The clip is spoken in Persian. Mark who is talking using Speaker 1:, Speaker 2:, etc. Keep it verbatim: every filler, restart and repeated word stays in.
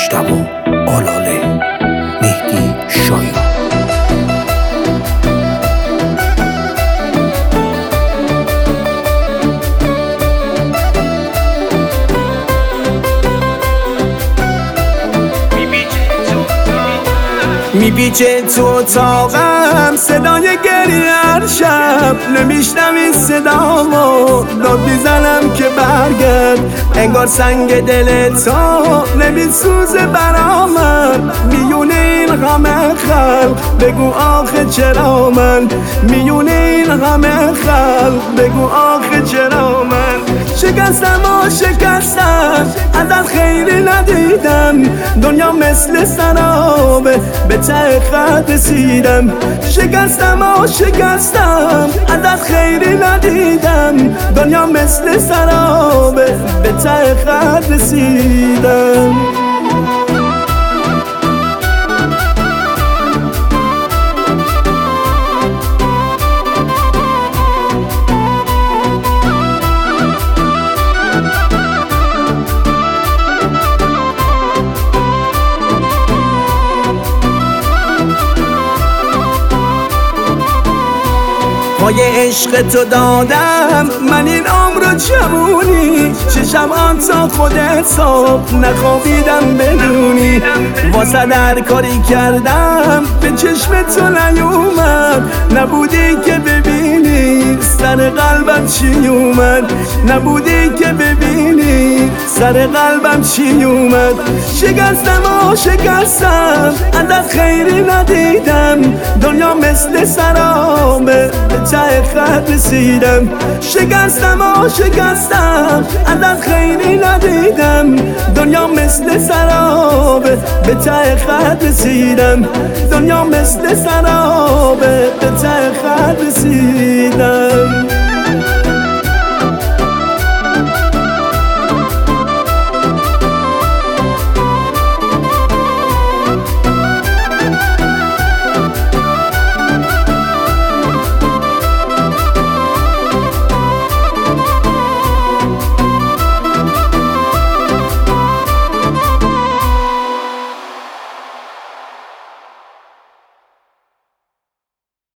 Speaker 1: مجتبی آلاله، مهدی شایان.
Speaker 2: میپیچه تو اتاقم صدای گریه هر شب، نمیشنوی صدامو داد میزنم که برگرد، انگار سنگ دل تو نمیسوزه برامن. میونه این همه خلق بگو آخه چرا من، میونه این همه خلق بگو آخه چرا من. شکستم و شکستم ازت خیری ندیدم، دنیا مثل سرابه به ته خط رسیدم. شکستم و شکستم ازت خیری ندیدم، دنیا مثل سرابه به ته خط رسیدم. پای عشق تو دادم من این عمر جوونی، چشم آن تا خودت صبح نخوابیدم بدونی. واسه در کاری کردم به چشم تو نیومد، نبودی که ببینی سر قلبم چی اومد، نبودی که ببینی سر قلبم چی اومد. شکستم و شکستم ازت خیری ندیدم، دنیا مثل سرابه به ته خط رسیدم. شکستم و شکستم ازت خیری ندیدم، دنیا مثل سرابه به ته خط رسیدم، دنیا مثل سرابه به ته خط رسیدم.